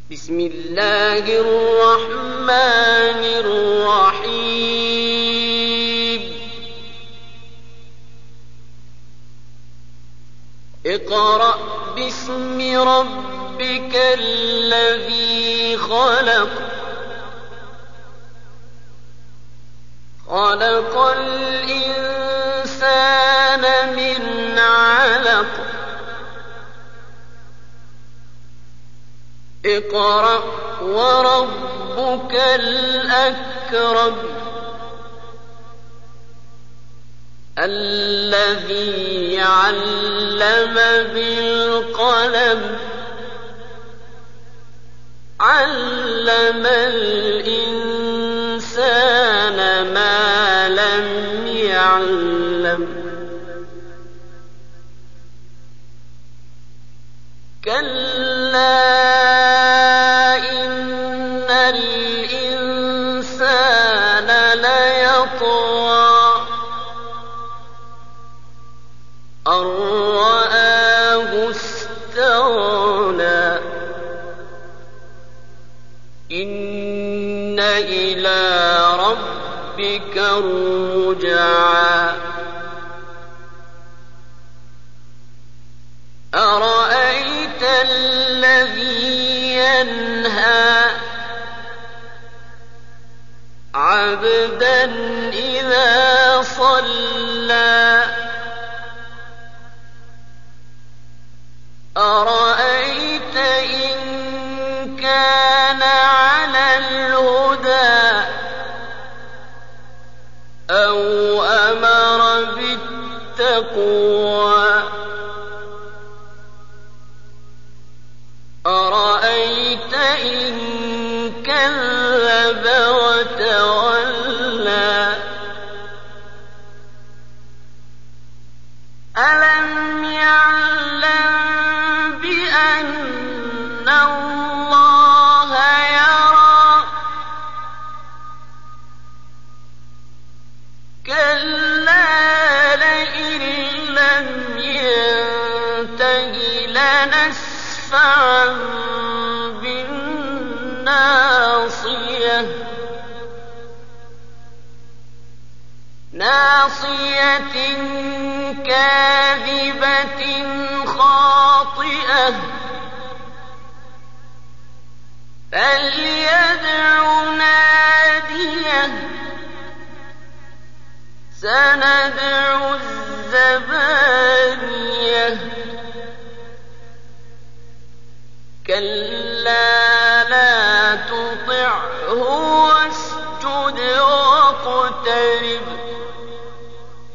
بسم الله الرحمن الرحيم اقرأ باسم ربك الذي خلق خلق الإنسان من علق اقرأ وربك الأكرم الذي علم بالقلم علم الإنسان ما لم يعلم كلا إن الإنسان ليطغى أن رآه استغنى إن إلى ربك الرجعى أرأيت الذي ينهى عبدا إذا صلى أرأيت إن كان على الهدى أو أمر بالتقوى أرأيت إن كذب وتولى ألم يعلم بأن الله يرى كلا لئن لم ينته لنسفعا بالناصية ناصية كاذبة خاطئة فليدع ناديه سندع الزبانية كلا لا تطعه